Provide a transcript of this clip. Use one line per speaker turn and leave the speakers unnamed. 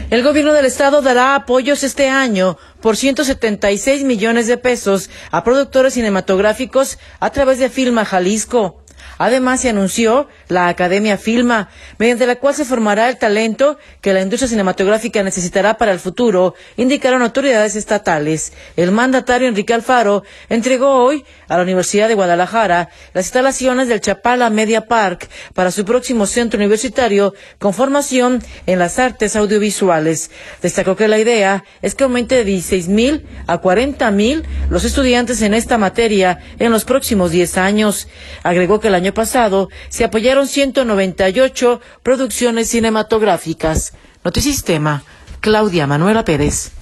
El gobierno del estado dará apoyos este año por 176 millones de pesos a productores cinematográficos a través de Filma Jalisco. Además, se anunció la Academia Filma, mediante la cual se formará el talento que la industria cinematográfica necesitará para el futuro, indicaron autoridades estatales. El mandatario Enrique Alfaro entregó hoy a la Universidad de Guadalajara las instalaciones del Chapala Media Park para su próximo centro universitario con formación en las artes audiovisuales. Destacó que la idea es que aumente de 16,000 a 40,000 los estudiantes en esta materia en los próximos 10 años. Agregó que el año pasado se apoyaron 198 producciones cinematográficas. Notisistema, Claudia Manuela Pérez.